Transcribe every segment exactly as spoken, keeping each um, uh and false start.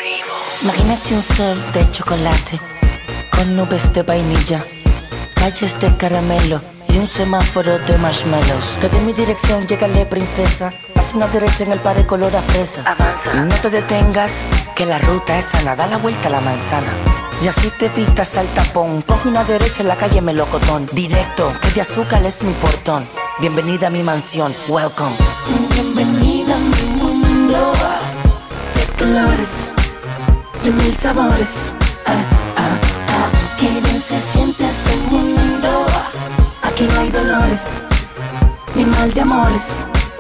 Imagínate un sol de chocolate con nubes de vainilla, calles de caramelo y un semáforo de marshmallows. Desde mi dirección, llégale, princesa. Haz una derecha en el pared color a fresa. Avanza. No te detengas, que la ruta es sana. Da la vuelta a la manzana y así te evitas al tapón. Coge una derecha en la calle Melocotón. Directo, que de azúcar es mi portón. Bienvenida a mi mansión, welcome. Bienvenida a mi mundo de colores, de mil sabores. Ah, ah, ah. Qué bien se siente este mundo. Aquí no hay dolores, ni mal de amores. Uh,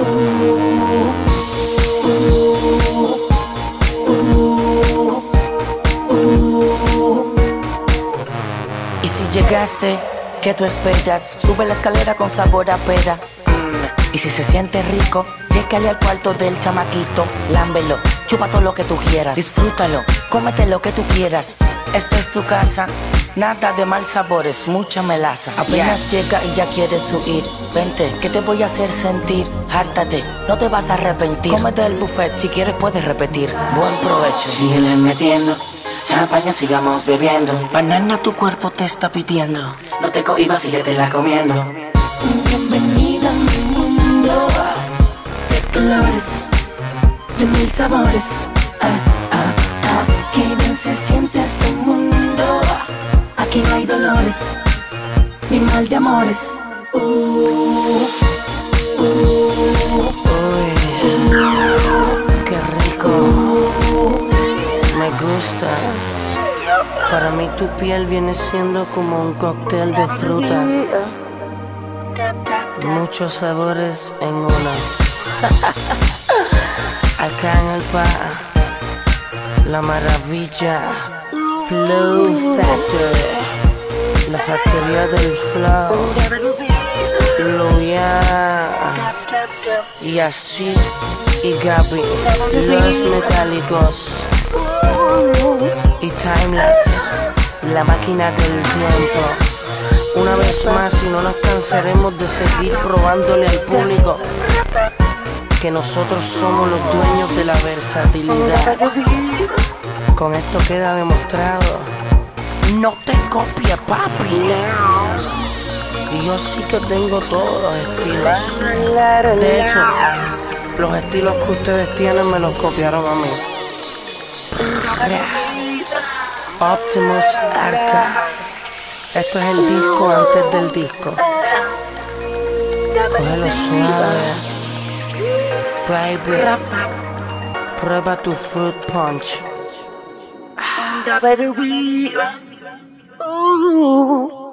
uh, uh, uh. Y si llegaste, ¿qué tú esperas? Sube la escalera con sabor a pera. Y si se siente rico, llégale al cuarto del chamaquito. Lámbelo, chupa todo lo que tú quieras. Disfrútalo, cómete lo que tú quieras. Esta es tu casa, nada de mal sabores, mucha melaza. Apenas yes. Llega y ya quieres huir. Vente, que te voy a hacer sentir. Hártate, no te vas a arrepentir. Cómete el buffet, si quieres puedes repetir. Buen provecho. Síguele metiendo, champaña sigamos bebiendo. Banana tu cuerpo te está pidiendo. No te cohibas, síguetela comiendo. Bienvenida a mi mundo de colores, de mil sabores. Ah, ah, ah. Qué bien se siente este mundo. Aquí no hay dolores, ni mal de amores. Uh, uh, Uy, uh, qué rico, uh. me gusta. Para mí tu piel viene siendo como un cóctel de frutas, muchos sabores en una. Acá en el pa, la maravilla, Flow Factory, la factoría del flow, Luya, y así, y Gaby, los metálicos, y Timeless, la máquina del tiempo. Una vez más, y no nos cansaremos de seguir probándole al público que nosotros somos los dueños de la versatilidad. Con esto queda demostrado, no te copies, papi. Y yo sí que tengo todos los estilos. De hecho, los estilos que ustedes tienen me los copiaron a mí. Optimus Arca. Esto es el disco antes del disco. Cógelo suave, baby. Prueba tu fruit punch. Ooh.